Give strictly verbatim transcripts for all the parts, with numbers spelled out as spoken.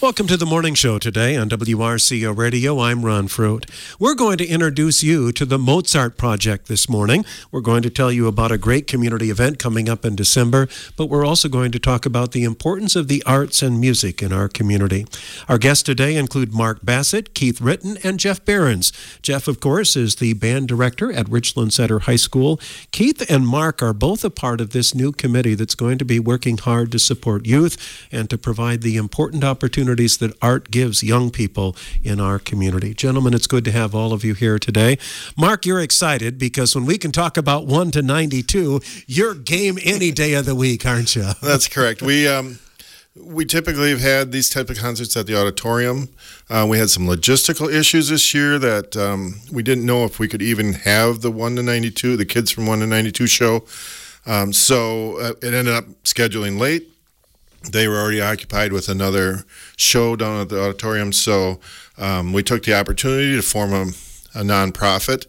Welcome to the morning show today on W R C O Radio. I'm Ron Fruit. We're going to introduce you to the Mozart Project this morning. We're going to tell you about a great community event coming up in December, but we're also going to talk about the importance of the arts and music in our community. Our guests today include Mark Bassett, Keith Ritten, and Jeff Behrens. Jeff, of course, is the band director at Richland Center High School. Keith and Mark are both a part of this new committee that's going to be working hard to support youth and to provide the important opportunities that art gives young people in our community. Gentlemen, it's good to have all of you here today. Mark, you're excited because when we can talk about one to ninety-two, you're game any day of the week, aren't you? That's correct. We um, we typically have had these type of concerts at the auditorium. Uh, we had some logistical issues this year that um, we didn't know if we could even have the one to ninety-two, the Kids from one to ninety-two show. Um, so uh, it ended up scheduling late. They were already occupied with another show down at the auditorium, so um, we took the opportunity to form a, a nonprofit,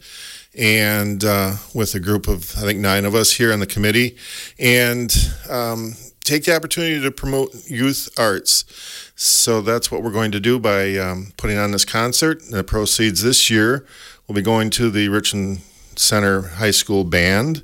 and uh, with a group of, I think, nine of us here on the committee, and um, take the opportunity to promote youth arts. So that's what we're going to do by um, putting on this concert. The proceeds this year will be going to the Richland Center High School Band.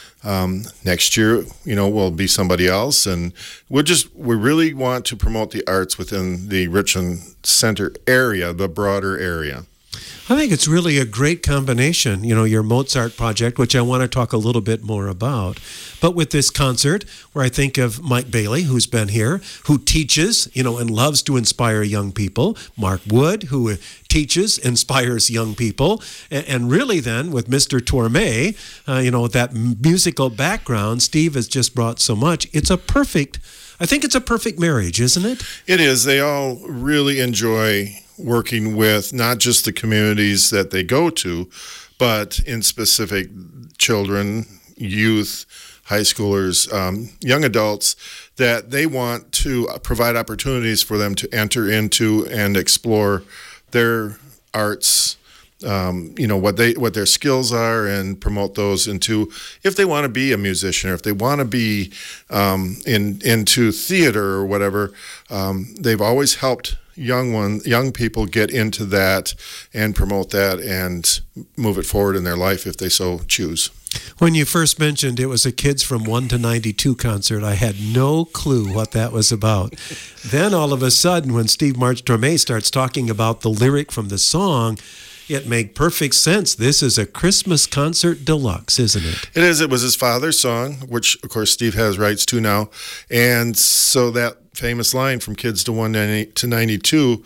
Um, next year, you know, will be somebody else, and we'll just, we really want to promote the arts within the Richland Center area, the broader area. I think it's really a great combination, you know, your Mozart project, which I want to talk a little bit more about. But with this concert, where I think of Mike Bailey, who's been here, who teaches, you know, and loves to inspire young people. Mark Wood, who teaches, inspires young people. And, and really then, with Mister Torme, uh, you know, that musical background, Steve has just brought so much. It's a perfect, I think it's a perfect marriage, isn't it? It is. They all really enjoy working with not just the communities that they go to, but in specific children, youth, high schoolers, um, young adults, that they want to provide opportunities for them to enter into and explore their arts, um, you know, what they what their skills are, and promote those into, if they want to be a musician or if they want to be um, in into theater or whatever. Um, they've always helped young one, young people get into that and promote that and move it forward in their life if they so choose. When you first mentioned it was a Kids from one to ninety-two concert, I had no clue what that was about. Then all of a sudden, when Steve March Torme starts talking about the lyric from the song, it made perfect sense. This is a Christmas concert deluxe, isn't it? It is. It was his father's song, which, of course, Steve has rights to now. And so that famous line from Kids to one to ninety-two,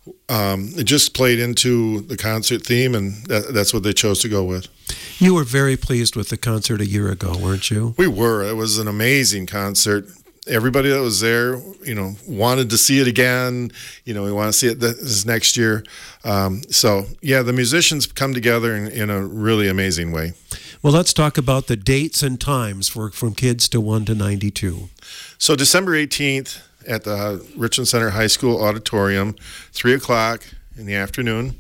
um, it just played into the concert theme, and that, that's what they chose to go with. You were very pleased with the concert a year ago, weren't you? We were. It was an amazing concert. Everybody that was there, you know, wanted to see it again. You know, we want to see it this next year. Um, so, yeah, the musicians come together in, in a really amazing way. Well, let's talk about the dates and times for from Kids to one to ninety-two. So, December eighteenth at the Richland Center High School Auditorium, three o'clock in the afternoon.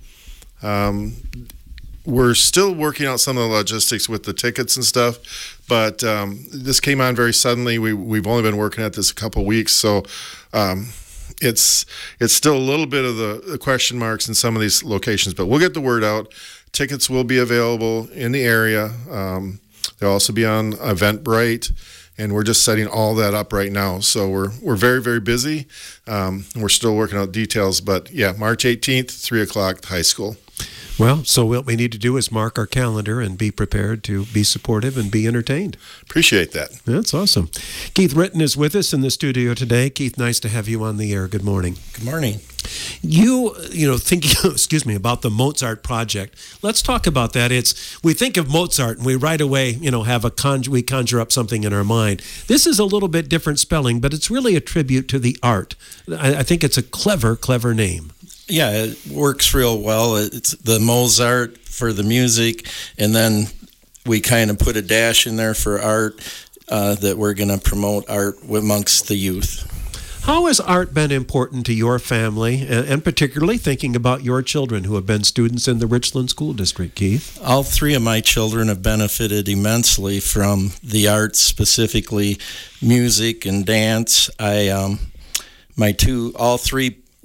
Um, we're still working out some of the logistics with the tickets and stuff, but um, this came on very suddenly. We, we've only been working at this a couple weeks, so um, it's it's still a little bit of the, the question marks in some of these locations, but we'll get the word out. Tickets will be available in the area. Um, they'll also be on Eventbrite, and we're just setting all that up right now. So we're we're very, very busy. Um, we're still working out details, but yeah, March eighteenth, three o'clock, high school. Well, so what we need to do is mark our calendar and be prepared to be supportive and be entertained. Appreciate that. That's awesome. Keith Ritten is with us in the studio today. Keith, nice to have you on the air. Good morning. Good morning. You, you know, thinking, excuse me, about the Mozart project. Let's talk about that. It's, we think of Mozart and we right away, you know, have a conjure, we conjure up something in our mind. This is a little bit different spelling, but it's really a tribute to the art. I, I think it's a clever, clever name. Yeah, it works real well. It's the Mozart for the music, and then we kind of put a dash in there for art, uh, that we're going to promote art amongst the youth. How has art been important to your family, and, and particularly thinking about your children who have been students in the Richland School District, Keith? All three of my children have benefited immensely from the arts, specifically music and dance. I, um, my two, all three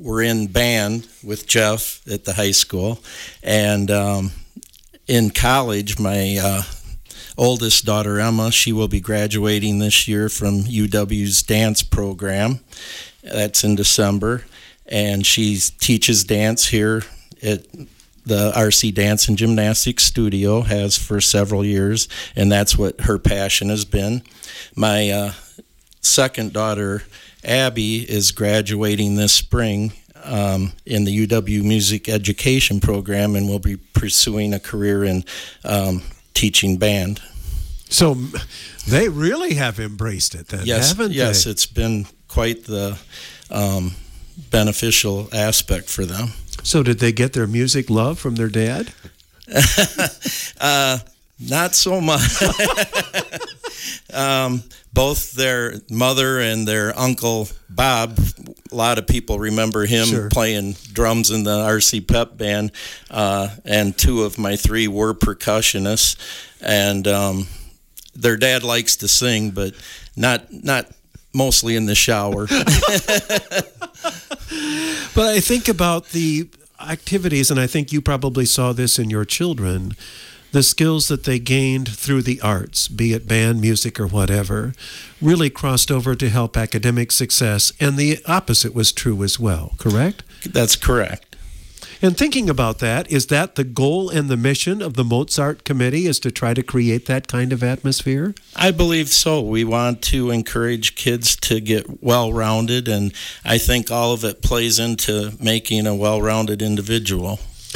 were in band with Jeff at the high school, and um, in college, my uh, oldest daughter, Emma, she will be graduating this year from U W's dance program. That's in December, and she teaches dance here at the R C Dance and Gymnastics Studio, has for several years, and that's what her passion has been. My uh, second daughter, Abby, is graduating this spring um, in the U W Music Education Program, and will be pursuing a career in um, teaching band. So they really have embraced it then, yes, haven't yes, they? It's been quite the um, beneficial aspect for them. So did they get their music love from their dad? uh, not so much. um, both their mother and their uncle Bob, a lot of people remember him Sure. playing drums in the R C Pep band, uh, and two of my three were percussionists, and um, their dad likes to sing, but not not mostly in the shower. But I think about the activities, and I think you probably saw this in your children, the skills that they gained through the arts, be it band, music, or whatever, really crossed over to help academic success, and the opposite was true as well, correct? That's correct. And thinking about that, is that the goal and the mission of the Mozart Committee, is to try to create that kind of atmosphere? I believe so. We want to encourage kids to get well-rounded, and I think all of it plays into making a well-rounded individual.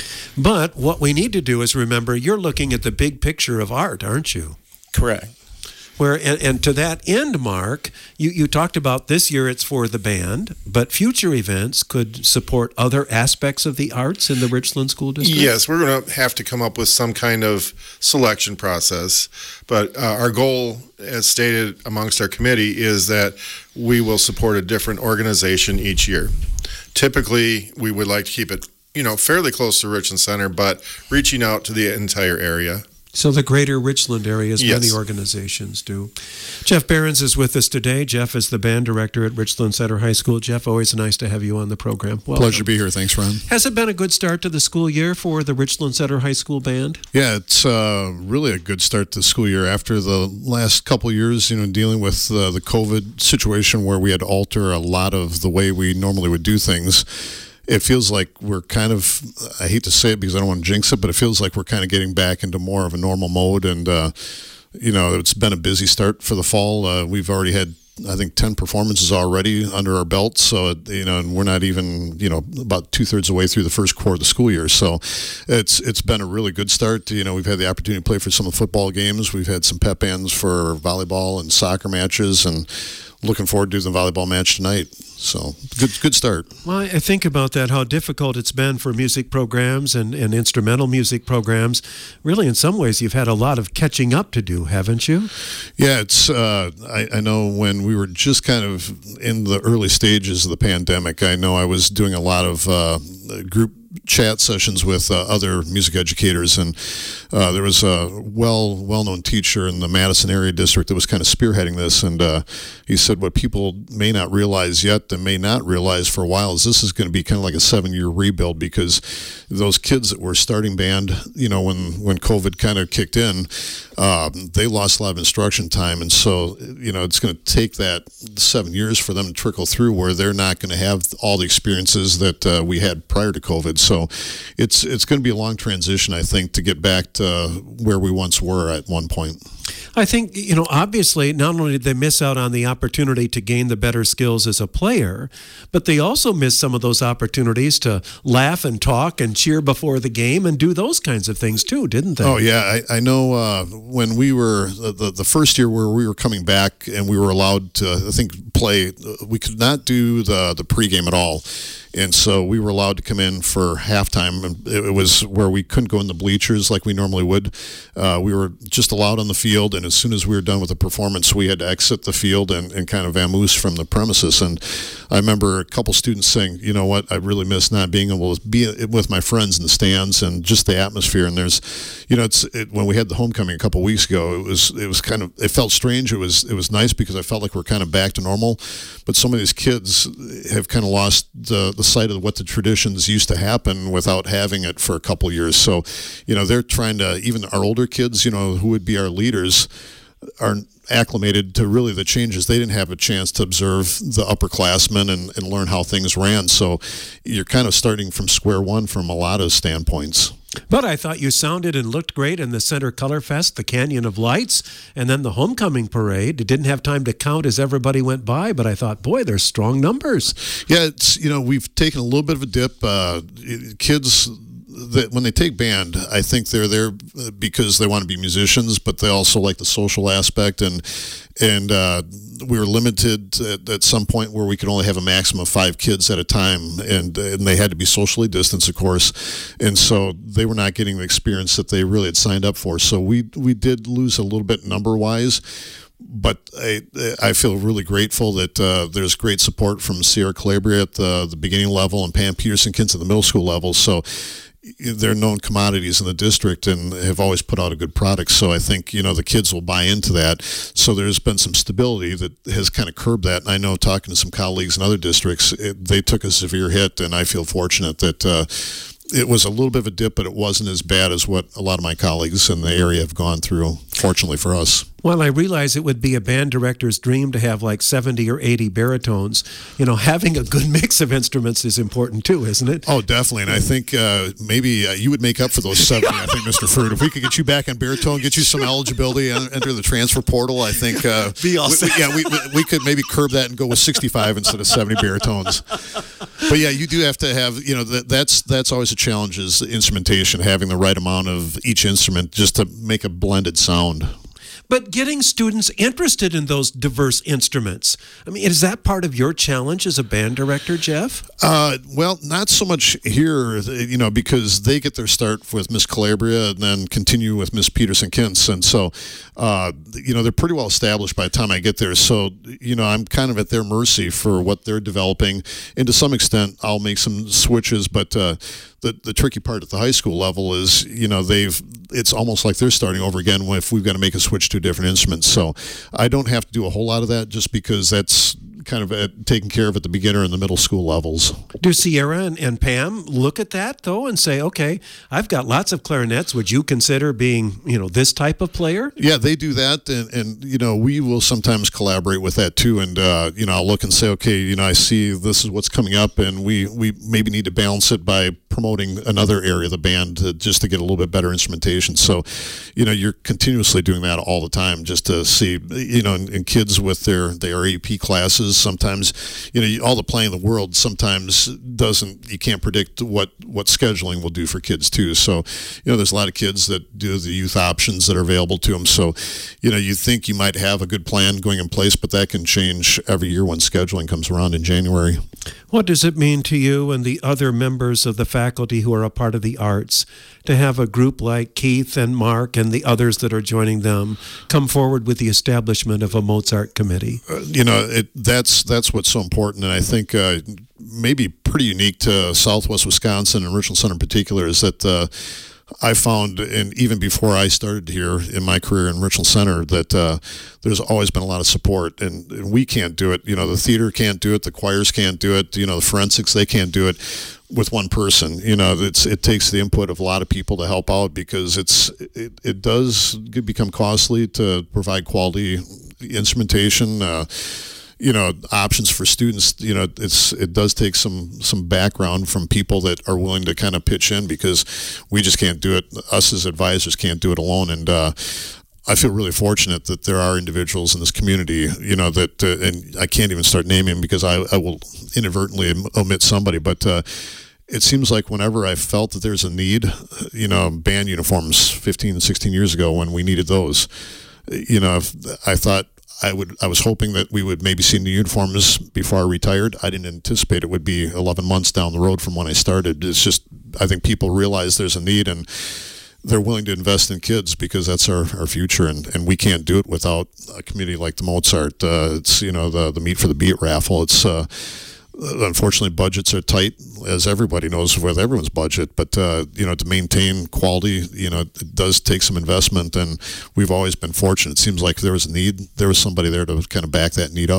But what we need to do is remember, you're looking at the big picture of art, aren't you? Correct. Where and, and to that end, Mark, you, you talked about this year it's for the band, but future events could support other aspects of the arts in the Richland School District? Yes, we're going to have to come up with some kind of selection process. But uh, our goal, as stated amongst our committee, is that we will support a different organization each year. Typically, we would like to keep it, you know, fairly close to Richland Center, but reaching out to the entire area. So the greater Richland area, as Yes. many organizations do. Jeff Behrens is with us today. Jeff is the band director at Richland Center High School. Jeff, always nice to have you on the program. Welcome. Pleasure to be here. Thanks, Ron. Has it been a good start to the school year for the Richland Center High School band? Yeah, it's uh, really a good start to the school year after the last couple of years, you know, dealing with uh, the COVID situation where we had to alter a lot of the way we normally would do things. It feels like we're kind of, I hate to say it because I don't want to jinx it, but it feels like we're kind of getting back into more of a normal mode. And, uh, you know, it's been a busy start for the fall. Uh, we've already had, I think, ten performances already under our belts. So, you know, and we're not even, you know, about two thirds of the way through the first quarter of the school year. So it's it's been a really good start. You know, we've had the opportunity to play for some of the football games. We've had some pep bands for volleyball and soccer matches, and looking forward to the volleyball match tonight. So good good start. Well, I think about that, how difficult it's been for music programs and, and instrumental music programs. Really, in some ways, you've had a lot of catching up to do, haven't you? Yeah, it's. Uh, I, I know when we were just kind of in the early stages of the pandemic, I know I was doing a lot of uh, group chat sessions with uh, other music educators, and uh, there was a well well known teacher in the Madison area district that was kind of spearheading this, and uh, he said what people may not realize yet and may not realize for a while is this is going to be kind of like a seven year rebuild, because those kids that were starting band, you know, when when COVID kind of kicked in, um, they lost a lot of instruction time, and so you know it's going to take that seven years for them to trickle through where they're not going to have all the experiences that uh, we had prior to COVID. So it's it's going to be a long transition, I think, to get back to where we once were at one point. I think, you know, obviously, not only did they miss out on the opportunity to gain the better skills as a player, but they also missed some of those opportunities to laugh and talk and cheer before the game and do those kinds of things too, didn't they? Oh, yeah. I, I know uh, when we were, the, the first year where we were coming back and we were allowed to, I think, play, we could not do the, the pregame at all. And so we were allowed to come in for halftime, and it was where we couldn't go in the bleachers like we normally would. Uh, we were just allowed on the field, and as soon as we were done with the performance, we had to exit the field and, and kind of vamoose from the premises. And I remember a couple students saying, you know what, I really miss not being able to be with my friends in the stands and just the atmosphere. And there's, you know, it's it, when we had the homecoming a couple weeks ago, it was it was kind of, it felt strange. It was it was nice because I felt like we're kind of back to normal. But some of these kids have kind of lost the, the sight of what the traditions used to happen without having it for a couple years. So, you know, they're trying to, even our older kids, you know, who would be our leaders, are acclimated to really the changes. They didn't have a chance to observe the upperclassmen and, and learn how things ran. So you're kind of starting from square one from a lot of standpoints. But I thought you sounded and looked great in the Center Color Fest, the Canyon of Lights, and then the homecoming parade. It didn't have time to count as everybody went by, but I thought, boy, there's strong numbers. Yeah, it's, you know, we've taken a little bit of a dip. Uh, kids, that when they take band, I think they're there because they want to be musicians, but they also like the social aspect. And and uh, we were limited at, at some point where we could only have a maximum of five kids at a time, and and they had to be socially distanced, of course. And so they were not getting the experience that they really had signed up for. So we we did lose a little bit number wise. But I, I feel really grateful that uh, there's great support from Sierra Calabria at the, the beginning level and Pam Peterson kids at the middle school level. So they're known commodities in the district and have always put out a good product. So I think, you know, the kids will buy into that. So there's been some stability that has kind of curbed that. And I know talking to some colleagues in other districts, it, they took a severe hit, and I feel fortunate that uh, it was a little bit of a dip, but it wasn't as bad as what a lot of my colleagues in the area have gone through, fortunately for us. Well, I realize it would be a band director's dream to have like seventy or eighty baritones. You know, having a good mix of instruments is important too, isn't it? Oh, definitely. And I think uh, maybe uh, you would make up for those seventy, I think, Mister Fruit. If we could get you back on baritone, get you some eligibility, enter the transfer portal, I think. Uh, be awesome. we, yeah, we, we could maybe curb that and go with sixty-five instead of seventy baritones. But yeah, you do have to have, you know, that, that's that's always a challenge, is the instrumentation, having the right amount of each instrument just to make a blended sound. But getting students interested in those diverse instruments, I mean, is that part of your challenge as a band director, Jeff? Uh, well, not so much here, you know, because they get their start with Miss Calabria and then continue with Miss Peterson-Kintz. And so, uh, you know, they're pretty well established by the time I get there. So, you know, I'm kind of at their mercy for what they're developing. And to some extent, I'll make some switches, but uh, the, the tricky part at the high school level is, you know, they've, it's almost like they're starting over again if we've got to make a switch to different instruments. So I don't have to do a whole lot of that, just because that's kind of at, taken care of at the beginner and the middle school levels. Do Sierra and, and Pam look at that, though, and say, okay, I've got lots of clarinets. Would you consider being, you know, this type of player? Yeah, they do that. And, and you know, we will sometimes collaborate with that, too. And, uh, you know, I'll look and say, okay, you know, I see this is what's coming up, and we, we maybe need to balance it by promoting another area of the band to, just to get a little bit better instrumentation. So, you know, you're continuously doing that all the time just to see, you know, and, and kids with their, their A P classes, sometimes, you know, all the playing in the world sometimes doesn't, you can't predict what, what scheduling will do for kids too. So, you know, there's a lot of kids that do the youth options that are available to them. So, you know, you think you might have a good plan going in place, but that can change every year when scheduling comes around in January. What does it mean to you and the other members of the faculty who are a part of the arts to have a group like Keith and Mark and the others that are joining them come forward with the establishment of a Mozart committee? Uh, you know, it, that's that's what's so important, and I think uh, maybe pretty unique to Southwest Wisconsin and Richland Center in particular is that uh, I found, and even before I started here in my career in Richland Center, that uh, there's always been a lot of support, and, and we can't do it. You know, the theater can't do it, the choirs can't do it, you know, the forensics, they can't do it with one person. You know, it's it takes the input of a lot of people to help out, because it's it, it does become costly to provide quality instrumentation. Uh, you know, options for students. You know, it's it does take some some background from people that are willing to kind of pitch in, because we just can't do it. Us as advisors can't do it alone. And uh, I feel really fortunate that there are individuals in this community, you know, that, uh, and I can't even start naming because I, I will inadvertently omit somebody, but uh, it seems like whenever I felt that there's a need, you know, band uniforms fifteen, sixteen years ago when we needed those, you know, I thought, I would. I was hoping that we would maybe see new uniforms before I retired. I didn't anticipate it would be eleven months down the road from when I started. It's just, I think people realize there's a need, and they're willing to invest in kids because that's our, our future, and, and we can't do it without a committee like the Mozart. Uh, it's, you know, the the Meat for the Beat raffle. It's uh, unfortunately budgets are tight, as everybody knows with everyone's budget, but uh, you know, to maintain quality, you know, it does take some investment, and we've always been fortunate. It seems like there was a need, there was somebody there to kind of back that need up.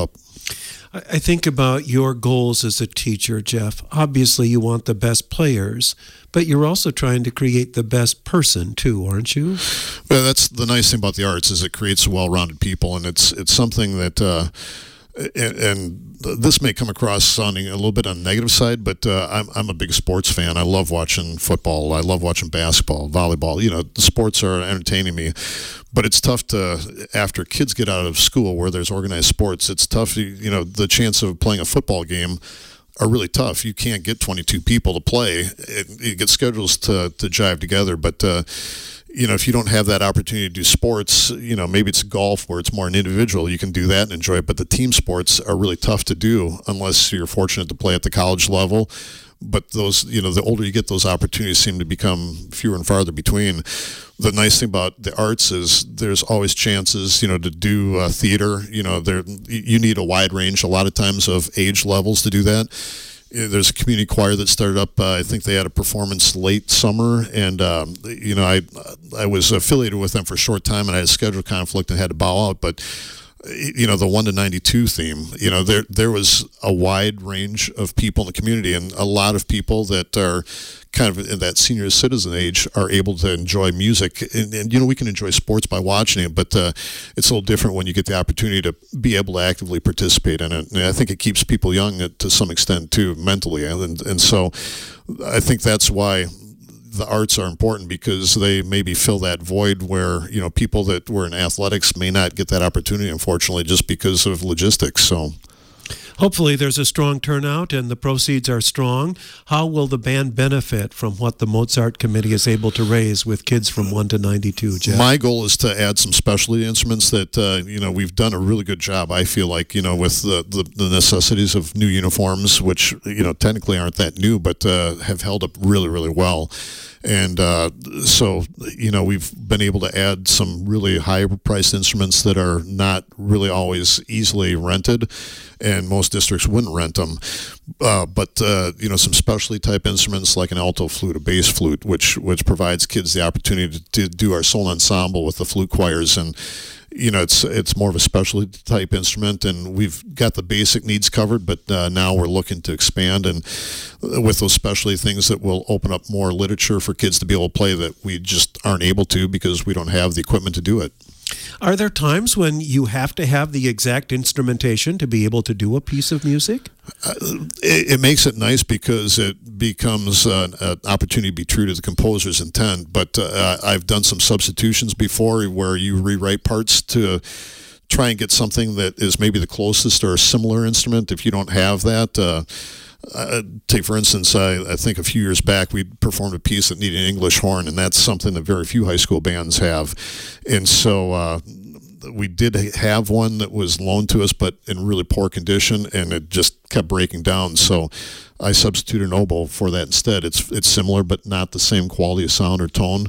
I think about your goals as a teacher, Jeff. Obviously, you want the best players, but you're also trying to create the best person too, aren't you? Well, that's the nice thing about the arts is it creates well-rounded people, and it's it's something that. Uh, And, and this may come across sounding a little bit on the negative side, but uh, I'm I'm a big sports fan. I love watching football. I love watching basketball, volleyball. You know, the sports are entertaining me. But it's tough to, after kids get out of school where there's organized sports, it's tough. You know, the chance of playing a football game are really tough. You can't get twenty-two people to play. It, you get schedules to, to jive together, but. Uh, You know, if you don't have that opportunity to do sports, you know, maybe it's golf where it's more an individual. You can do that and enjoy it. But the team sports are really tough to do unless you're fortunate to play at the college level. But those, you know, the older you get, those opportunities seem to become fewer and farther between. The nice thing about the arts is there's always chances, you know, to do uh, theater. You know, there you need a wide range a lot of times of age levels to do that. There's a community choir that started up. Uh, I think they had a performance late summer, and um, you know, I I was affiliated with them for a short time, and I had a schedule conflict and had to bow out. But you know, the one to ninety-two theme, you know, there there was a wide range of people in the community, and a lot of people that are kind of in that senior citizen age are able to enjoy music, and, and you know, we can enjoy sports by watching it, but uh, it's a little different when you get the opportunity to be able to actively participate in it. And I think it keeps people young to some extent too, mentally, and and so I think that's why the arts are important, because they maybe fill that void where, you know, people that were in athletics may not get that opportunity, unfortunately, just because of logistics. So hopefully there's a strong turnout and the proceeds are strong. How will the band benefit from what the Mozart Committee is able to raise with kids from one to ninety-two, Jeff? My goal is to add some specialty instruments that, uh, you know, we've done a really good job, I feel like, you know, with the, the, the necessities of new uniforms, which, you know, technically aren't that new, but uh, have held up really, really well. And uh, so, you know, we've been able to add some really high-priced instruments that are not really always easily rented, and most districts wouldn't rent them. Uh, but, uh, you know, some specialty-type instruments like an alto flute, a bass flute, which which provides kids the opportunity to, to do our solo ensemble with the flute choirs. And, you know, it's it's more of a specialty type instrument, and we've got the basic needs covered, but uh, now we're looking to expand, and with those specialty things that will open up more literature for kids to be able to play that we just aren't able to because we don't have the equipment to do it. Are there times when you have to have the exact instrumentation to be able to do a piece of music? Uh, it, it makes it nice because it becomes uh, an opportunity to be true to the composer's intent. But uh, I've done some substitutions before where you rewrite parts to try and get something that is maybe the closest or a similar instrument. If you don't have that, uh, uh, take for instance, I, I think a few years back we performed a piece that needed an English horn, and that's something that very few high school bands have. And so uh, we did have one that was loaned to us, but in really poor condition, and it just kept breaking down. So I substituted an oboe for that instead. It's it's similar, but not the same quality of sound or tone.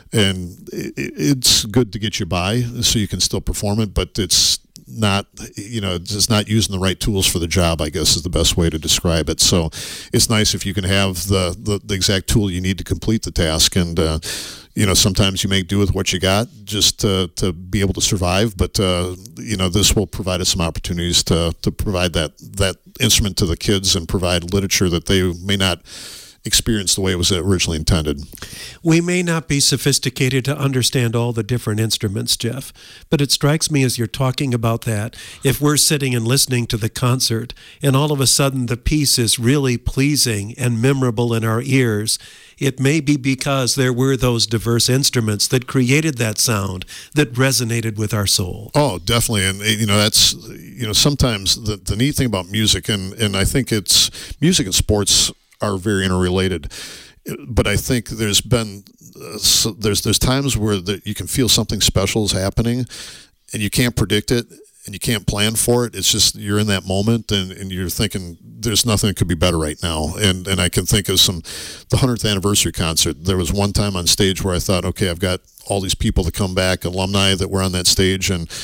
And it, it's good to get you by, so you can still perform it, but it's not, you know, just not using the right tools for the job, I guess is the best way to describe it. So it's nice if you can have the, the, the exact tool you need to complete the task. And, uh, you know, sometimes you make do with what you got just to, to be able to survive. But, uh, you know, this will provide us some opportunities to, to provide that, that instrument to the kids and provide literature that they may not experience the way it was originally intended. We may not be sophisticated to understand all the different instruments, Jeff, but it strikes me as you're talking about that, if we're sitting and listening to the concert and all of a sudden the piece is really pleasing and memorable in our ears, it may be because there were those diverse instruments that created that sound that resonated with our soul. Oh, definitely. And, you know, that's, you know, sometimes the, the neat thing about music, and, and I think it's music and sports are very interrelated, but I think there's been uh, so there's there's times where the, you can feel something special is happening, and you can't predict it, and you can't plan for it. It's just you're in that moment, and, and you're thinking there's nothing that could be better right now. And and I can think of some the hundredth anniversary concert. There was one time on stage where I thought, okay, I've got all these people that come back, alumni that were on that stage, and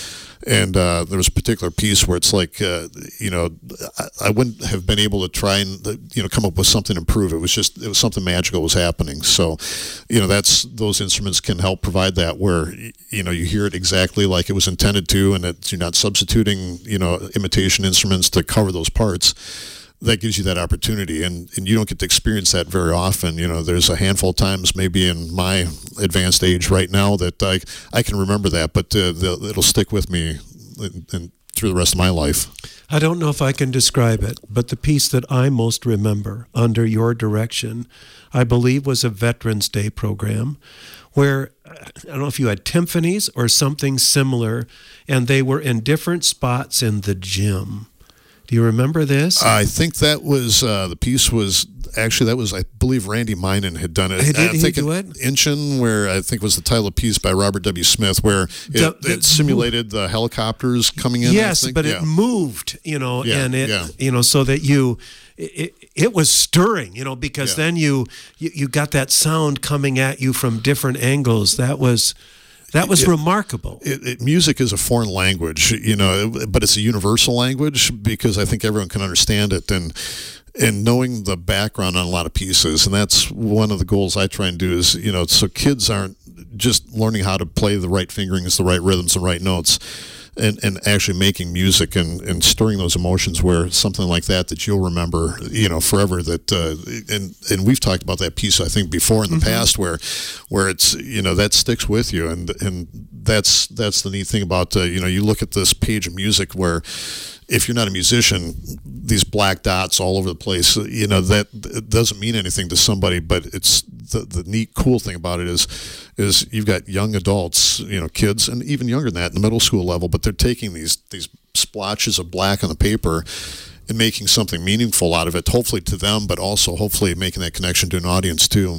And uh, there was a particular piece where it's like, uh, you know, I, I wouldn't have been able to try and, you know, come up with something to improve. It was just, it was something magical was happening. So, you know, that's, those instruments can help provide that where, you know, you hear it exactly like it was intended to, and that you're not substituting, you know, imitation instruments to cover those parts. That gives you that opportunity, and, and you don't get to experience that very often. You know, there's a handful of times, maybe in my advanced age right now, that I I can remember that, but uh, the, it'll stick with me and, and through the rest of my life. I don't know if I can describe it, but the piece that I most remember under your direction, I believe, was a Veterans Day program where, I don't know if you had timpanis or something similar, and they were in different spots in the gym. Do you remember this? I think that was, uh, the piece was, actually, that was, I believe Randy Minen had done it. Hey, did I he think do in it? Inchin, where I think was the title of the piece by Robert W. Smith, where it, The- the- it simulated the helicopters coming in. I Yes, think. but yeah. it moved, you know, Yeah, and it, yeah. you know, so that you, it, it was stirring, you know, because Yeah. then you, you, you got that sound coming at you from different angles. That was, that was It- remarkable. It, it, music is a foreign language, you know, but it's a universal language because I think everyone can understand it, and and knowing the background on a lot of pieces, and that's one of the goals I try and do is, you know, so kids aren't just learning how to play the right fingerings, the right rhythms, the right notes, and, and actually making music and, and stirring those emotions where something like that that you'll remember, you know, forever. That uh, and and we've talked about that piece I think before in the Mm-hmm. past where where it's, you know, that sticks with you, and and that's that's the neat thing about uh, you know, you look at this page of music where if you're not a musician, these black dots all over the place, you know, that it doesn't mean anything to somebody, but it's the, the neat, cool thing about it is, is you've got young adults, you know, kids, and even younger than that, in the middle school level, but they're taking these, these splotches of black on the paper and making something meaningful out of it, hopefully to them, but also hopefully making that connection to an audience too.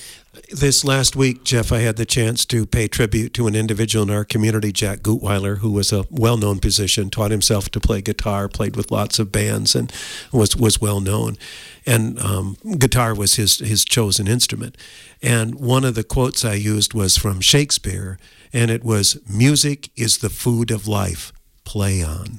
This last week, Jeff, I had the chance to pay tribute to an individual in our community, Jack Gutweiler, who was a well-known musician, taught himself to play guitar, played with lots of bands, and was was well-known. And um, guitar was his, his chosen instrument. And one of the quotes I used was from Shakespeare, and it was, "Music is the food of life. Play on."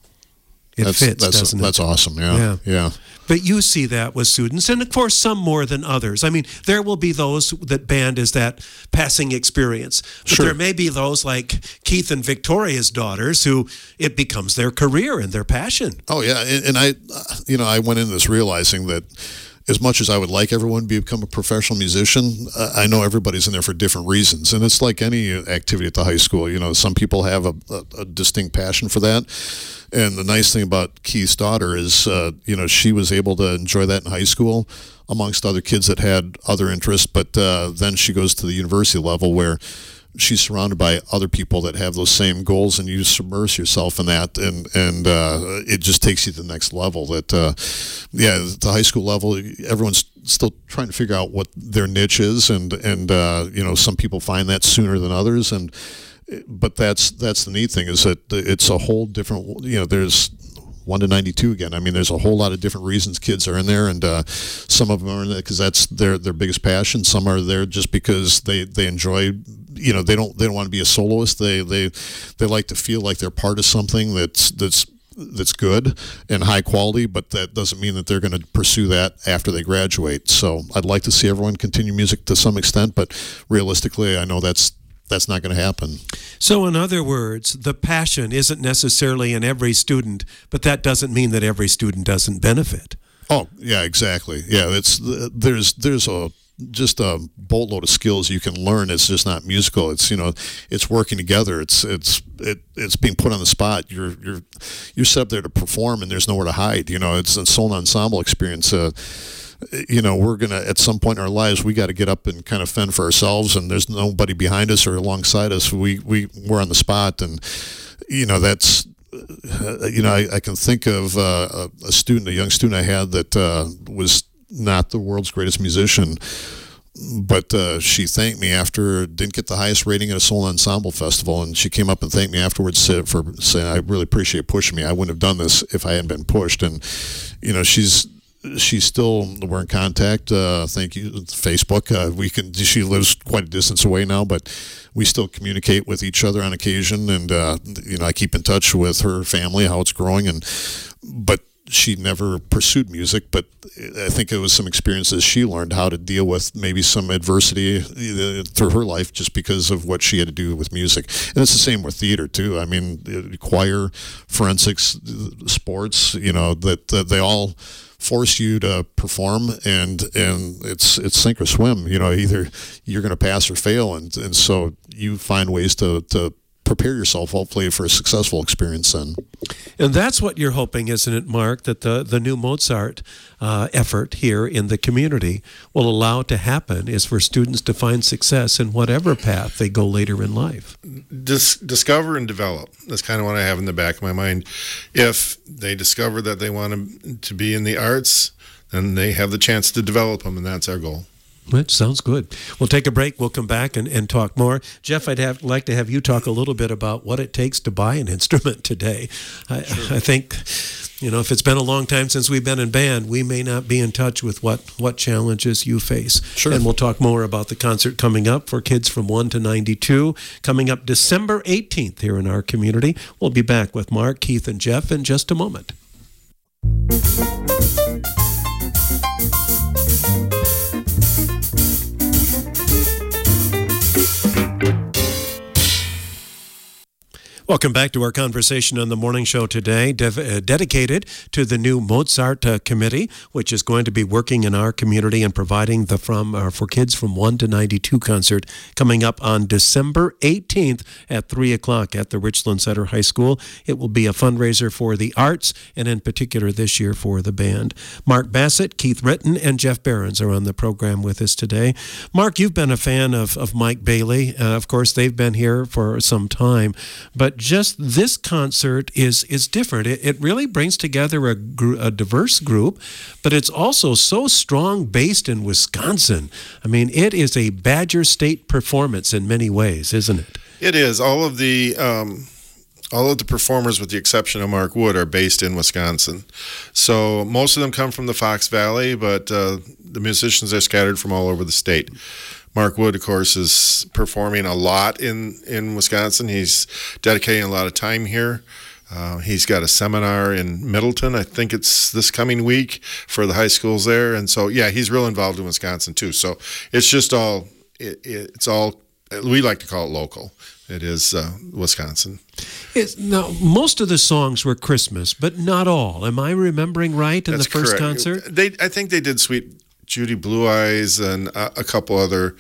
It that's, fits, that's, doesn't it? That's awesome, yeah, Yeah. yeah. But you see that with students, and of course some more than others. I mean, there will be those that band is that passing experience. But Sure. there may be those like Keith and Victoria's daughters who it becomes their career and their passion. Oh yeah, and, and I, uh, you know, I went into this realizing that as much as I would like everyone to become a professional musician, uh, I know everybody's in there for different reasons, and it's like any activity at the high school. You know, some people have a, a, a distinct passion for that, and the nice thing about Keith's daughter is, uh, you know, she was able to enjoy that in high school amongst other kids that had other interests, but uh, then she goes to the university level where she's surrounded by other people that have those same goals, and you submerge yourself in that, and and uh, it just takes you to the next level. That uh, yeah, at the high school level, everyone's still trying to figure out what their niche is, and and uh, you know, some people find that sooner than others, and but that's that's the neat thing is that it's a whole different, you know, there's one to ninety-two again. I mean, there's a whole lot of different reasons kids are in there, and uh, some of them are in there because that's their their biggest passion. Some are there just because they, they enjoy, you know, they don't they don't want to be a soloist. They they they like to feel like they're part of something that's that's that's good and high quality, but that doesn't mean that they're going to pursue that after they graduate. So I'd like to see everyone continue music to some extent, but realistically, I know that's that's not going to happen. So in other words, the passion isn't necessarily in every student, but that doesn't mean that every student doesn't benefit. Oh yeah, exactly. Yeah, it's there's there's a just a boatload of skills you can learn. It's just not musical. It's, you know, it's working together. It's it's it, it's being put on the spot. You're you're you're set up there to perform, and there's nowhere to hide. You know, it's a soul ensemble experience. Uh, you know, we're gonna at some point in our lives we got to get up and kind of fend for ourselves, and there's nobody behind us or alongside us. We we we're on the spot, and you know that's. Uh, you know, I, I can think of uh, a, a student, a young student I had that uh, was not the world's greatest musician, but uh, she thanked me after, didn't get the highest rating at a soul ensemble festival, and she came up and thanked me afterwards for saying, I really appreciate pushing me. I wouldn't have done this if I hadn't been pushed. And, you know, she's she's still, we're in contact. Uh, thank you, Facebook. Uh, we can. She lives quite a distance away now, but we still communicate with each other on occasion. And uh, you know, I keep in touch with her family, how it's growing, and but. She never pursued music, but I think it was some experiences she learned how to deal with maybe some adversity through her life just because of what she had to do with music. And it's the same with theater too. I mean, choir, forensics, sports, you know, that, that they all force you to perform, and and it's it's sink or swim. You know, either you're going to pass or fail, and and so you find ways to to prepare yourself, hopefully, for a successful experience then. And that's what you're hoping, isn't it, Mark, that the, the new Mozart uh, effort here in the community will allow to happen, is for students to find success in whatever path they go later in life. Dis- discover and develop. That's kind of what I have in the back of my mind. If they discover that they want to, to be in the arts, then they have the chance to develop them, and that's our goal. That sounds good. We'll take a break. We'll come back and, and talk more. Jeff, I'd have like to have you talk a little bit about what it takes to buy an instrument today. I, sure. I think, you know, if it's been a long time since we've been in band, we may not be in touch with what, what challenges you face. Sure. And we'll talk more about the concert coming up for kids from one to ninety-two, coming up December eighteenth here in our community. We'll be back with Mark, Keith, and Jeff in just a moment. Welcome back to our conversation on the morning show today, dev- uh, dedicated to the new Mozart uh, Committee, which is going to be working in our community and providing the from uh, for kids from one to ninety-two concert coming up on December eighteenth at three o'clock at the Richland Center High School. It will be a fundraiser for the arts, and in particular this year for the band. Mark Bassett, Keith Ritton, and Jeff Behrens are on the program with us today. Mark, you've been a fan of, of Mike Bailey. Uh, of course, they've been here for some time, but just this concert is is different. It, it really brings together a, gr- a diverse group, but it's also so strong based in Wisconsin. I mean, it is a Badger State performance in many ways, isn't it? It is. All of the um, all of the performers, with the exception of Mark Wood, are based in Wisconsin. So most of them come from the Fox Valley, but uh, the musicians are scattered from all over the state. Mark Wood, of course, is performing a lot in, in Wisconsin. He's dedicating a lot of time here. Uh, he's got a seminar in Middleton. I think it's this coming week for the high schools there. And so, yeah, he's real involved in Wisconsin, too. So it's just all, it, it's all, we like to call it local. It is uh, Wisconsin. It's, now, most of the songs were Christmas, but not all. Am I remembering right in That's the first correct. concert? They, I think they did Sweet Judy Blue Eyes and a, a couple other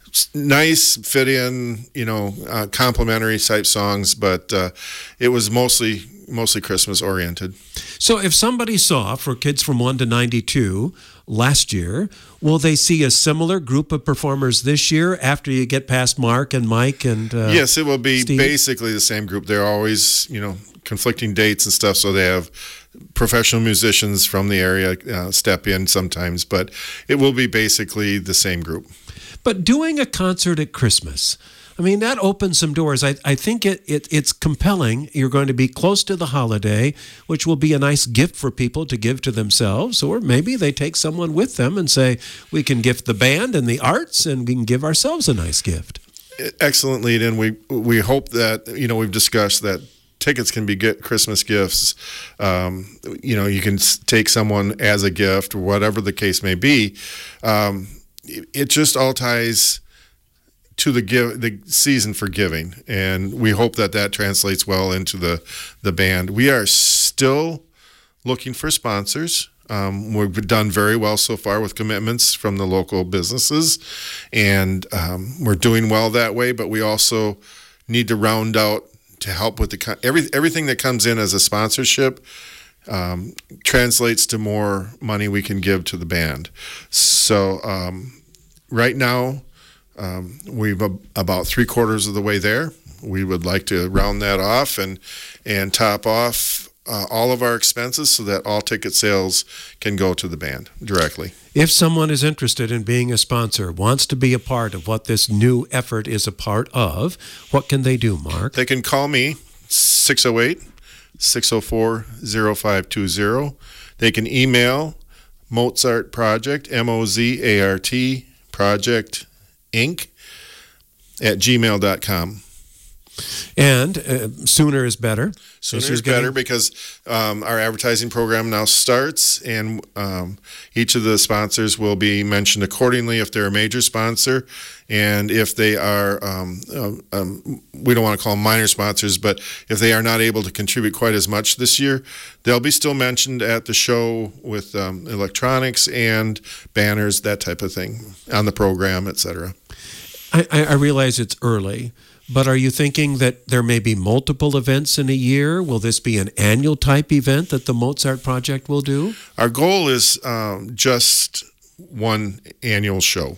nice fit-in, you know, uh, complimentary type songs, but uh, it was mostly mostly Christmas oriented. So if somebody saw for kids from one to ninety-two last year, will they see a similar group of performers this year after you get past Mark and Mike and uh, Yes, it will be Steve? Basically the same group. They're always, you know, conflicting dates and stuff, so they have professional musicians from the area uh, step in sometimes, but it will be basically the same group. But doing a concert at Christmas, I mean, that opens some doors. I, I think it, it it's compelling. You're going to be close to the holiday, which will be a nice gift for people to give to themselves, or maybe they take someone with them and say, we can gift the band and the arts, and we can give ourselves a nice gift. Excellent lead in. We, we hope that, you know, we've discussed that tickets can be get Christmas gifts. Um, you know, you can take someone as a gift or whatever the case may be. Um, it, it just all ties to the give the season for giving, and we hope that that translates well into the the band. We are still looking for sponsors. Um, we've done very well so far with commitments from the local businesses, and um, we're doing well that way. But we also need to round out to help with the every everything that comes in as a sponsorship um, translates to more money we can give to the band. So um, right now um, we've a, about three quarters of the way there. We would like to round that off and and top off uh, all of our expenses so that all ticket sales can go to the band directly. If someone is interested in being a sponsor, wants to be a part of what this new effort is a part of, what can they do, Mark? They can call me, six oh eight, six oh four, oh five two oh. They can email Mozart Project, M O Z A R T Project Inc at gmail dot com. And uh, sooner is better. Sooner is better because um, our advertising program now starts, and um, each of the sponsors will be mentioned accordingly if they're a major sponsor, and if they are, um, um, um, we don't want to call them minor sponsors, but if they are not able to contribute quite as much this year, they'll be still mentioned at the show with um, electronics and banners, that type of thing, on the program, et cetera. I, I realize it's early, but are you thinking that there may be multiple events in a year? Will this be an annual type event that the Mozart Project will do? Our goal is um, just one annual show.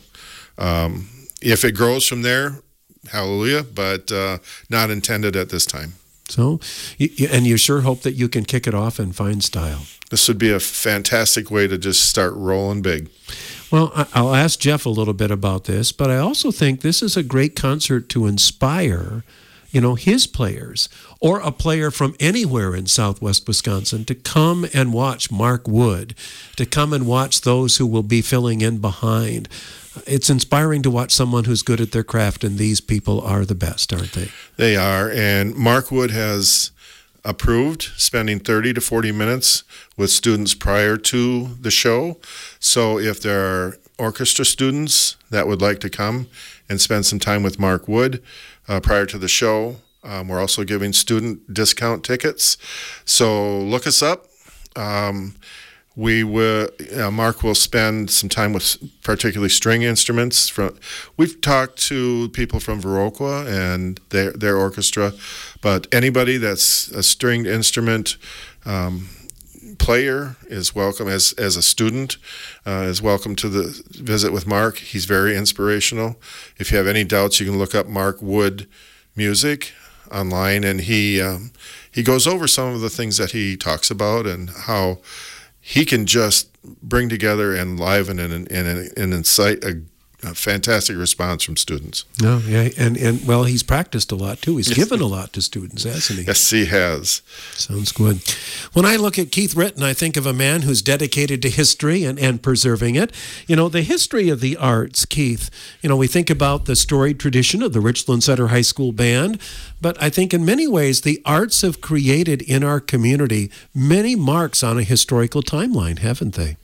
Um, if it grows from there, hallelujah, but uh, not intended at this time. So, you, you- and you sure hope that you can kick it off in fine style. This would be a fantastic way to just start rolling big. Well, I- I'll ask Jeff a little bit about this, but I also think this is a great concert to inspire, you know, his players or a player from anywhere in Southwest Wisconsin to come and watch Mark Wood, to come and watch those who will be filling in behind. It's inspiring to watch someone who's good at their craft, and these people are the best, aren't they? They are, and Mark Wood has approved spending thirty to forty minutes with students prior to the show. So if there are orchestra students that would like to come and spend some time with Mark Wood uh, prior to the show, um, we're also giving student discount tickets. So look us up. Um, we will. Uh, Mark will spend some time with particularly string instruments. From we've talked to people from Viroqua and their their orchestra, but anybody that's a stringed instrument um, player is welcome. As as a student, uh, is welcome to the visit with Mark. He's very inspirational. If you have any doubts, you can look up Mark Wood Music online, and he um, he goes over some of the things that he talks about and how he can just bring together and liven and, and, and, and incite a, a fantastic response from students. No, yeah, and, and well, he's practiced a lot too. He's given a lot to students, hasn't he? Yes, he has. Sounds good. When I look at Keith Ritton, I think of a man who's dedicated to history and, and preserving it. You know, the history of the arts, Keith, you know, we think about the storied tradition of the Richland Center High School Band, but I think in many ways the arts have created in our community many marks on a historical timeline, haven't they?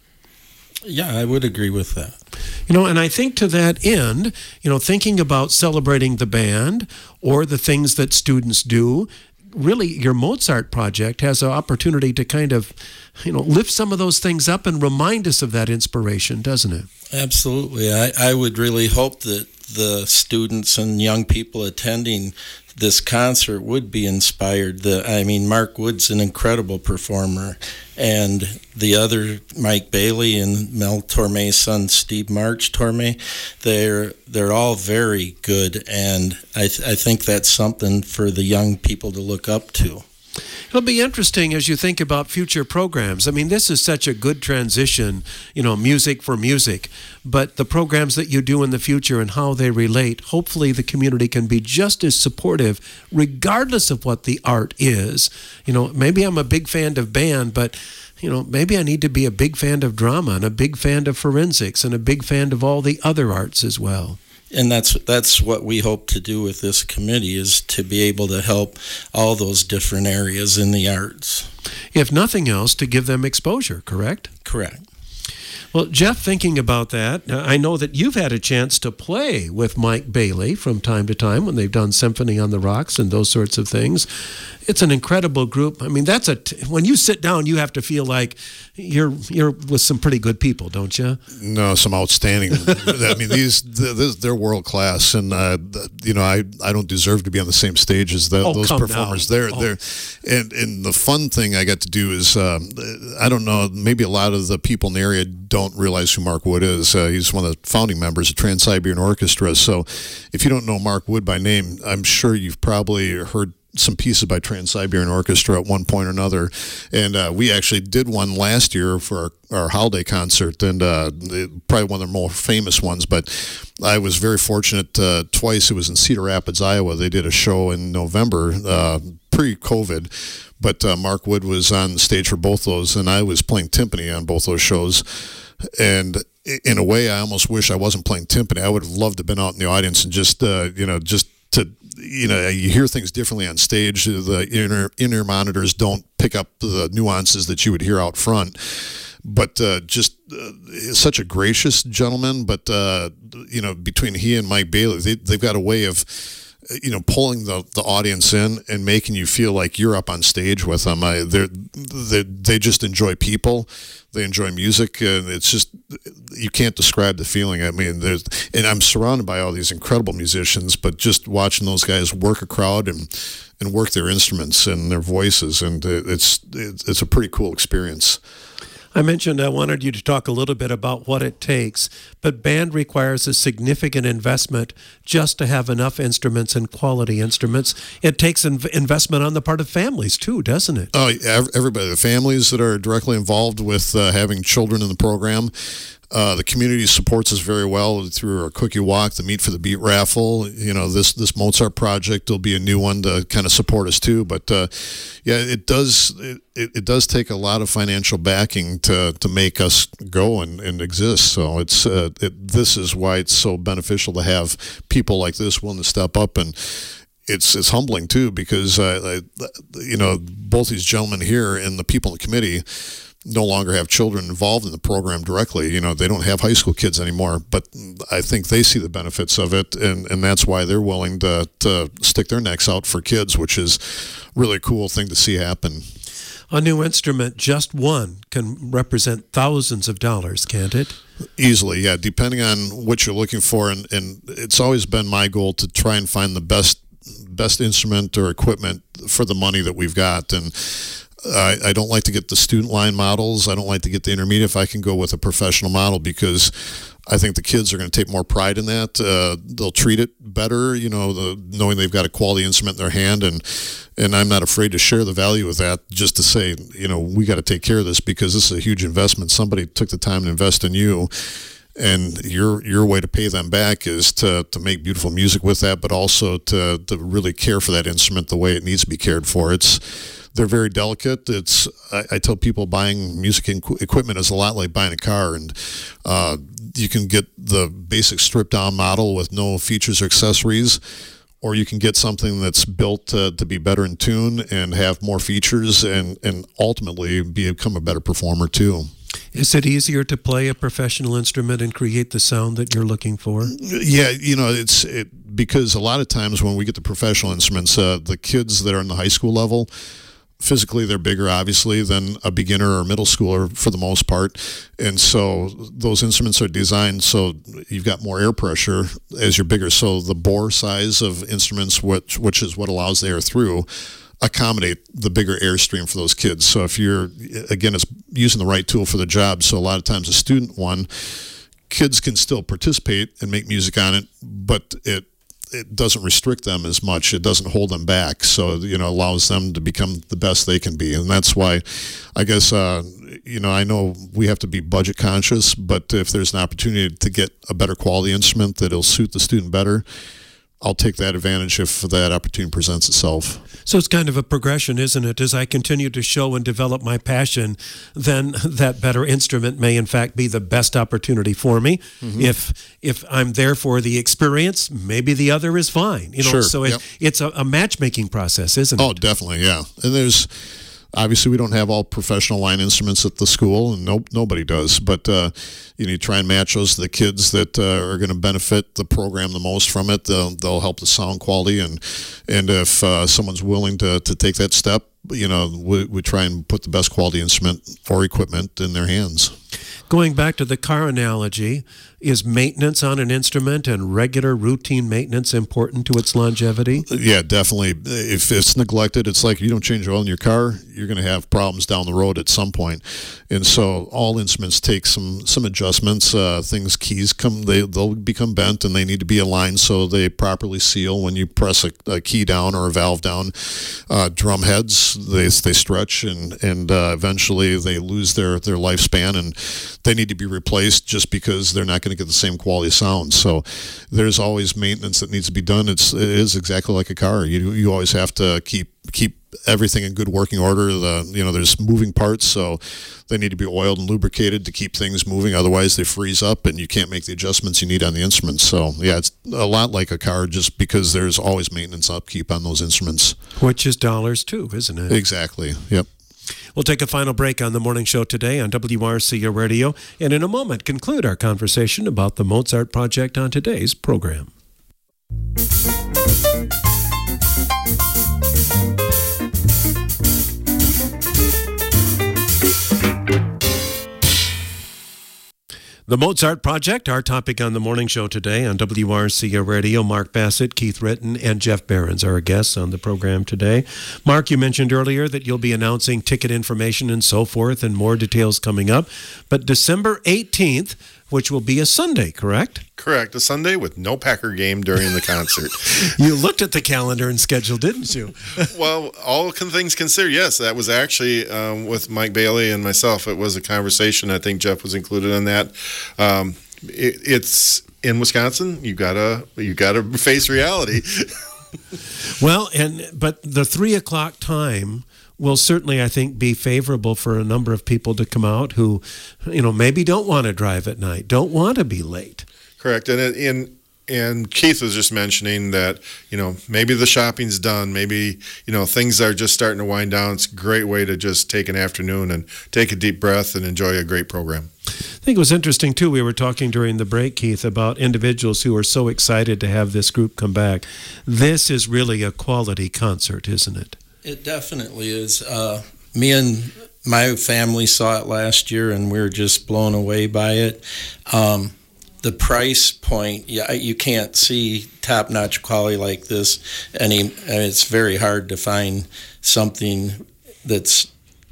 Yeah, I would agree with that. You know, and I think to that end, you know, thinking about celebrating the band or the things that students do, really your Mozart project has an opportunity to kind of, you know, lift some of those things up and remind us of that inspiration, doesn't it? Absolutely. I, I would really hope that the students and young people attending this concert would be inspired. The, I mean, Mark Wood's an incredible performer, and the other, Mike Bailey and Mel Torme's son, Steve March Torme, they're they're all very good, and I th- I think that's something for the young people to look up to. It'll be interesting as you think about future programs. I mean, this is such a good transition, you know, music for music. But the programs that you do in the future and how they relate, hopefully the community can be just as supportive regardless of what the art is. You know, maybe I'm a big fan of band, but, you know, maybe I need to be a big fan of drama and a big fan of forensics and a big fan of all the other arts as well. And that's that's what we hope to do with this committee, is to be able to help all those different areas in the arts. If nothing else, to give them exposure, correct? Correct. Well, Jeff, thinking about that, uh, I know that you've had a chance to play with Mike Bailey from time to time when they've done Symphony on the Rocks and those sorts of things. It's an incredible group. I mean, that's a t- when you sit down, you have to feel like you're you're with some pretty good people, don't you? No, some outstanding. I mean, these they're, they're world class, and uh, you know, I, I don't deserve to be on the same stage as the, Oh, those come performers. now. They're Oh. they're, and and the fun thing I got to do is um, I don't know, maybe a lot of the people in the area don't realize who Mark Wood is. Uh, he's one of the founding members of Trans-Siberian Orchestra. So, if you don't know Mark Wood by name, I'm sure you've probably heard some pieces by Trans-Siberian Orchestra at one point or another, and uh, we actually did one last year for our, our holiday concert, and uh, it, probably one of the more famous ones. But I was very fortunate uh, twice. It was in Cedar Rapids, Iowa. They did a show in November, uh, pre-COVID. but uh, Mark Wood was on stage for both those, and I was playing timpani on both those shows. And in a way, I almost wish I wasn't playing timpani. I would have loved to have been out in the audience and just, uh, you know, just to, you know, you hear things differently on stage. The inner inner monitors don't pick up the nuances that you would hear out front. But uh, just uh, such a gracious gentleman. But, uh, you know, between he and Mike Bailey, they, they've got a way of, you know, pulling the, the audience in and making you feel like you're up on stage with them. I, they're, they they just enjoy people. They enjoy music. And it's just, you can't describe the feeling. I mean, there's, and I'm surrounded by all these incredible musicians, but just watching those guys work a crowd and, and work their instruments and their voices, and it's, it's a pretty cool experience. I mentioned I wanted you to talk a little bit about what it takes, but band requires a significant investment just to have enough instruments and quality instruments. It takes inv- investment on the part of families too, doesn't it? Oh, everybody, the families that are directly involved with uh, having children in the program. Uh, the community supports us very well through our cookie walk, the Meat for the Beat raffle. You know, this this Mozart project will be a new one to kind of support us too. But uh, yeah, it does it, it does take a lot of financial backing to to make us go and, and exist. So it's uh, it, this is why it's so beneficial to have people like this willing to step up, and it's it's humbling too, because uh, I, you know, both these gentlemen here and the people in the committee no longer have children involved in the program directly. You know, they don't have high school kids anymore, but I think they see the benefits of it, and, and that's why they're willing to, to stick their necks out for kids, which is really a cool thing to see happen. A new instrument, just one, can represent thousands of dollars, can't it? Easily, yeah, depending on what you're looking for, and, and it's always been my goal to try and find the best best instrument or equipment for the money that we've got. And I, I don't like to get the student line models. I don't like to get the intermediate if I can go with a professional model, because I think the kids are going to take more pride in that. Uh, they'll treat it better, you know, the, knowing they've got a quality instrument in their hand. And, and I'm not afraid to share the value of that, just to say, you know, we got to take care of this because this is a huge investment. Somebody took the time to invest in you. And your your way to pay them back is to, to make beautiful music with that, but also to, to really care for that instrument the way it needs to be cared for. It's they're very delicate. It's I, I tell people buying music equipment is a lot like buying a car, and uh, you can get the basic stripped down model with no features or accessories, or you can get something that's built to, to be better in tune and have more features, and, and ultimately become a better performer too. Is it easier to play a professional instrument and create the sound that you're looking for? Yeah, you know, it's it, because a lot of times when we get the professional instruments, uh, the kids that are in the high school level, physically they're bigger, obviously, than a beginner or middle schooler for the most part. And so those instruments are designed so you've got more air pressure as you're bigger. So the bore size of instruments, which, which is what allows the air through, accommodate the bigger airstream for those kids. So if you're, again, it's using the right tool for the job. So a lot of times a student one, kids can still participate and make music on it, but it it doesn't restrict them as much. It doesn't hold them back. So, you know, allows them to become the best they can be. And that's why, I guess, uh, you know, I know we have to be budget conscious, but if there's an opportunity to get a better quality instrument that'll suit the student better, I'll take that advantage if that opportunity presents itself. So it's kind of a progression, isn't it? As I continue to show and develop my passion, then that better instrument may in fact be the best opportunity for me. Mm-hmm. If if I'm there for the experience, maybe the other is fine. You know, sure. so it, Yep. it's a, a matchmaking process, isn't it? Oh, definitely, yeah. And there's obviously we don't have all professional line instruments at the school, and no, nobody does. But uh, you know, you try and match those to the kids that uh, are going to benefit the program the most from it. They'll, they'll help the sound quality, and and if uh, someone's willing to, to take that step, you know, we, we try and put the best quality instrument or equipment in their hands. Going back to the car analogy, is maintenance on an instrument and regular routine maintenance important to its longevity? Yeah, definitely. If it's neglected, it's like you don't change oil in your car, you're going to have problems down the road at some point. And so all instruments take some some adjustments. Uh, things, keys come, they, they'll become bent, and they need to be aligned so they properly seal when you press a, a key down or a valve down. Uh, drum heads, they they stretch, and, and uh, eventually they lose their, their lifespan, and they need to be replaced just because they're not going to get the same quality sound. So there's always maintenance that needs to be done. It's it is exactly like a car. You you always have to keep keep everything in good working order. The you know there's moving parts, so they need to be oiled and lubricated to keep things moving. Otherwise, they freeze up, and you can't make the adjustments you need on the instruments. So yeah, it's a lot like a car, just because there's always maintenance upkeep on those instruments. Which is dollars too, isn't it? Exactly. Yep. We'll take a final break on the morning show today on W R C O Radio, and in a moment conclude our conversation about the Mozart Project on today's program. The Mozart Project, our topic on the morning show today on W R C O Radio. Mark Bassett, Keith Ritton, and Jeff Behrens are our guests on the program today. Mark, you mentioned earlier that you'll be announcing ticket information and so forth and more details coming up. But December eighteenth, which will be a Sunday, correct? Correct. A Sunday with no Packer game during the concert. You looked at the calendar and schedule, didn't you? Well, all things considered, yes. That was actually um, with Mike Bailey and myself. It was a conversation. I think Jeff was included in that. Um, it, it's in Wisconsin. You gotta you gotta face reality. Well, and but the three o'clock time will certainly, I think, be favorable for a number of people to come out who, you know, maybe don't want to drive at night, don't want to be late. Correct. And in and Keith was just mentioning that, you know, maybe the shopping's done, maybe, you know, things are just starting to wind down. It's a great way to just take an afternoon and take a deep breath and enjoy a great program. I think it was interesting, too, we were talking during the break, Keith, about individuals who are so excited to have this group come back. This is really a quality concert, isn't it? It definitely is. Uh, me and my family saw it last year, and we were just blown away by it. Um, the price point, yeah, you can't see top-notch quality like this. Any, and it's very hard to find something that's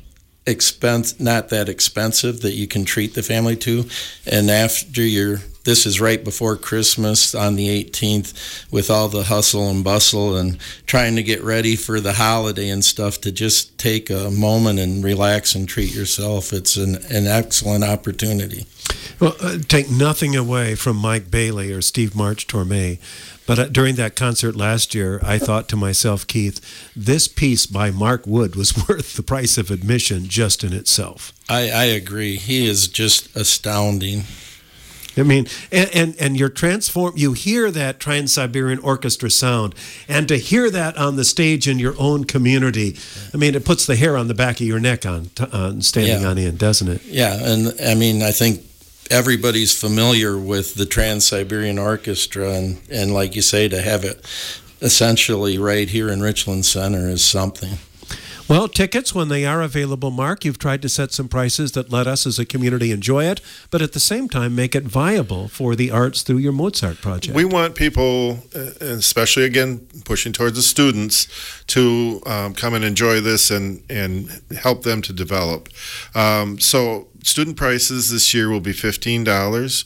expense, not that expensive that you can treat the family to. And after you're, this is right before Christmas on the eighteenth, with all the hustle and bustle and trying to get ready for the holiday and stuff, to just take a moment and relax and treat yourself. It's an, an excellent opportunity. Well, uh, take nothing away from Mike Bailey or Steve March Torme, but uh, during that concert last year, I thought to myself, Keith, this piece by Mark Wood was worth the price of admission just in itself. I, I agree. He is just astounding. I mean, and, and, and you're transformed, you hear that Trans-Siberian Orchestra sound, and to hear that on the stage in your own community, I mean, it puts the hair on the back of your neck on, on standing yeah. on end, doesn't it? Yeah, and I mean, I think everybody's familiar with the Trans-Siberian Orchestra, and, and like you say, to have it essentially right here in Richland Center is something. Well, tickets, when they are available, Mark, you've tried to set some prices that let us as a community enjoy it, but at the same time make it viable for the arts through your Mozart project. We want people, especially, again, pushing towards the students, to um, come and enjoy this and, and help them to develop. Um, so student prices this year will be fifteen dollars,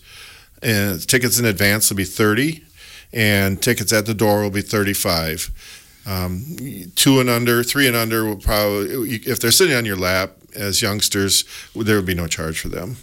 and tickets in advance will be thirty dollars, and tickets at the door will be thirty-five dollars. Um, two and under, three and under will probably, if they're sitting on your lap as youngsters, there would be no charge for them.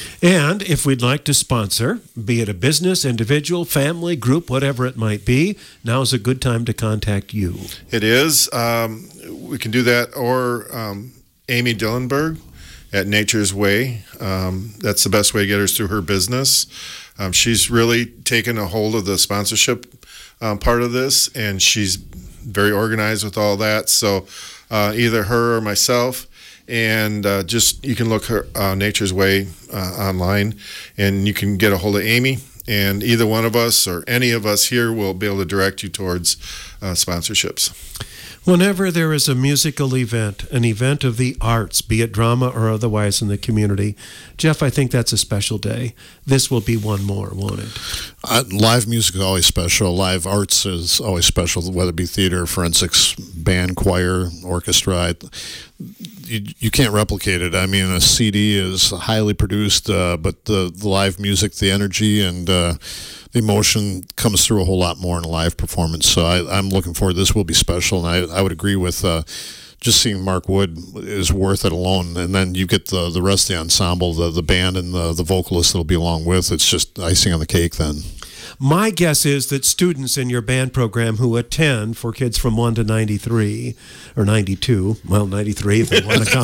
And if we'd like to sponsor, be it a business, individual, family, group, whatever it might be, now's a good time to contact you. It is. Um, we can do that, or um, Amy Dillenberg at Nature's Way. Um, that's the best way to get her through her business. Um, she's really taken a hold of the sponsorship um, part of this, and she's very organized with all that. So uh, either her or myself, and uh, just you can look her uh, Nature's Way uh, online, and you can get a hold of Amy, and either one of us or any of us here will be able to direct you towards uh, sponsorships. Whenever there is a musical event, an event of the arts, be it drama or otherwise in the community, Jeff, I think that's a special day. This will be one more, won't it? Uh, live music is always special. Live arts is always special, whether it be theater, forensics, band, choir, orchestra. I, you, you can't replicate it. I mean, a C D is highly produced, uh, but the, the live music, the energy, and uh, the emotion comes through a whole lot more in a live performance. So I, I'm looking forward. This will be special, and I, I would agree with uh, just seeing Mark Wood is worth it alone. And then you get the, the rest of the ensemble, the, the band, and the, the vocalists that'll be along with. It's just icing on the cake then. My guess is that students in your band program who attend for kids from one to ninety-three, or ninety-two, well, ninety-three if they want to come,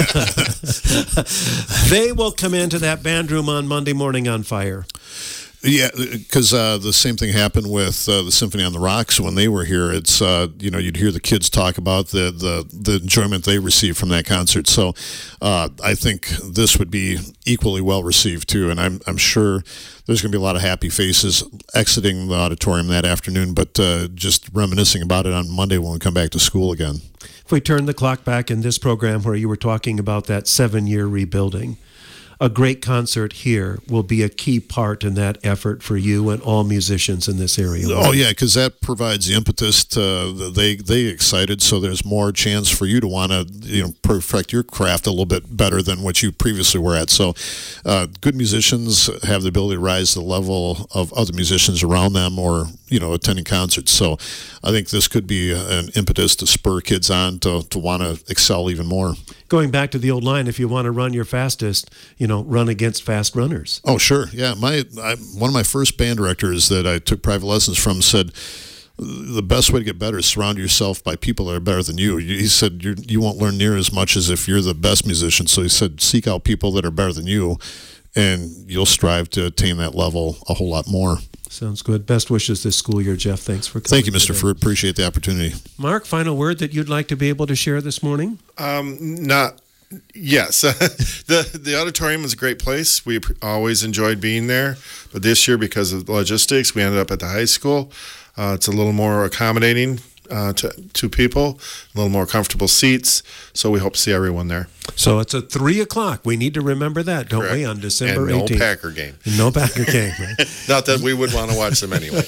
they will come into that band room on Monday morning on fire. Yeah, because uh, the same thing happened with uh, the Symphony on the Rocks when they were here. It's uh, you know, you'd hear the kids talk about the the, the enjoyment they received from that concert. So uh, I think this would be equally well received too, and I'm I'm sure there's going to be a lot of happy faces exiting the auditorium that afternoon, but uh, just reminiscing about it on Monday when we come back to school again. If we turn the clock back in this program where you were talking about that seven-year rebuilding, a great concert here will be a key part in that effort for you and all musicians in this area. Oh yeah, because that provides the impetus to they they excited, so there's more chance for you to want to you know perfect your craft a little bit better than what you previously were at. So, uh, good musicians have the ability to rise to the level of other musicians around them, or you know attending concerts. So, I think this could be an impetus to spur kids on to to want to excel even more. Going back to the old line, if you want to run your fastest, you know, run against fast runners. Oh, sure. Yeah. My I, one of my first band directors that I took private lessons from said the best way to get better is surround yourself by people that are better than you. He said you're, you won't learn near as much as if you're the best musician. So he said seek out people that are better than you, and you'll strive to attain that level a whole lot more. Sounds good. Best wishes this school year, Jeff. Thanks for coming. Thank you, Mister today. Fruit. Appreciate the opportunity. Mark, final word that you'd like to be able to share this morning? Um, not yes. the The auditorium is a great place. We always enjoyed being there, but this year, because of the logistics, we ended up at the high school. Uh, it's a little more accommodating uh, to to people, a little more comfortable seats. So we hope to see everyone there. So it's at three o'clock. We need to remember that, don't Correct. we, on December and no eighteenth? Packer game. No Packer game. Right? Not that we would want to watch them anyway.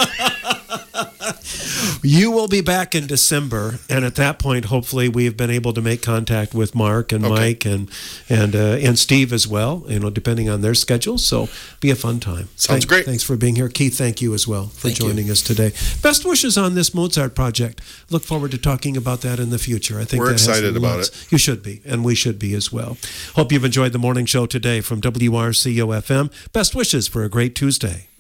You will be back in December, and at that point, hopefully, we have been able to make contact with Mark and Okay. Mike and and uh, and Steve as well. You know, depending on their schedules. So, be a fun time. Sounds Thank- great. Thanks for being here, Keith. Thank you as well for Thank you. joining us today. Best wishes on this Mozart project. Look forward to talking about that in the future. I think We're that has excited about lots- it. You should be, and we should be as well. Hope you've enjoyed the morning show today from W R C O F M. Best wishes for a great Tuesday.